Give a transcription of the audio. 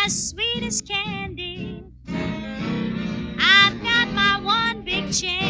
sweet as candy. I've got my one big chance.